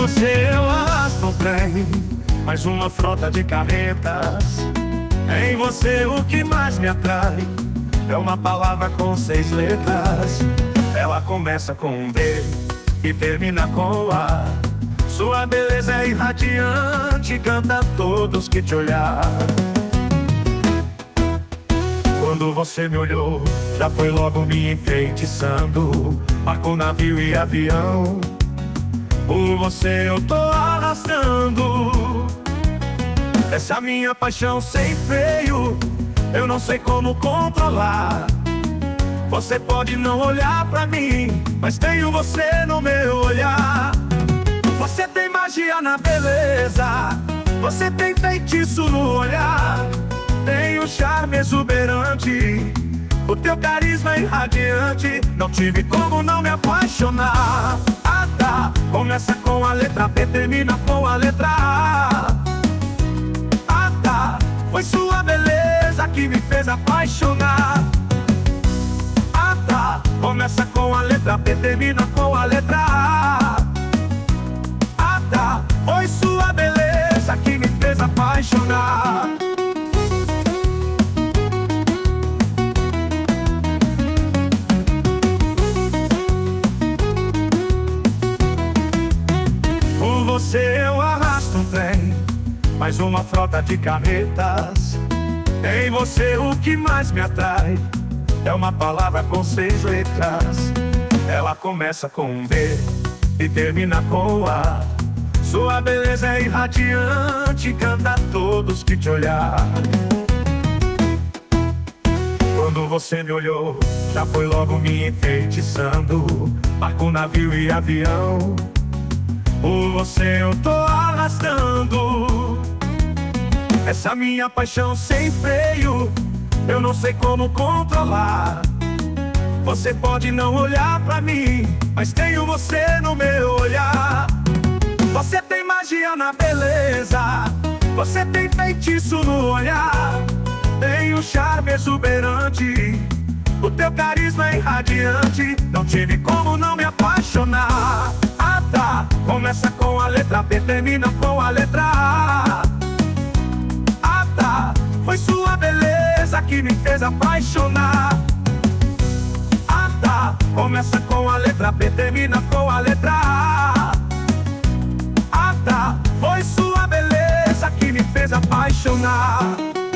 você eu arrasto um trem, mais uma frota de carretas. Em você o que mais me atrai é uma palavra com 6 letras. Ela começa com um B e termina com A. Sua beleza é irradiante, canta a todos que te olhar. Quando você me olhou, já foi logo me enfeitiçando. Marcou navio e avião, por você eu tô arrastando. Essa minha paixão sem freio, eu não sei como controlar. Você pode não olhar pra mim, mas tenho você no meu olhar. Você tem magia na beleza, você tem feitiço no olhar. Tem um charme exuberante, o teu carisma é irradiante. Não tive como não me apaixonar. Ah tá, começa com a letra B, termina com a letra A. Ah tá, foi sua beleza que me fez apaixonar. Ah tá, começa com a letra B, termina com a letra A. Ah tá, foi sua beleza que me fez apaixonar. Você eu arrasto um trem, mais uma frota de carretas. Em você o que mais me atrai é uma palavra com 6 letras. Ela começa com um B e termina com A. Sua beleza é irradiante, canta a todos que te olhar. Quando você me olhou, já foi logo me enfeitiçando. Marcou navio e avião, por você eu tô arrastando. Essa minha paixão sem freio, eu não sei como controlar. Você pode não olhar pra mim, mas tenho você no meu olhar. Você tem magia na beleza, você tem feitiço no olhar. Tem um charme exuberante, o teu carisma é irradiante. Não tive como não me apaixonar. Ah tá, começa com a letra B, termina com a letra A. Ah tá, foi sua beleza que me fez apaixonar. Ah tá, começa com a letra B, termina com a letra A. Ah tá, foi sua beleza que me fez apaixonar.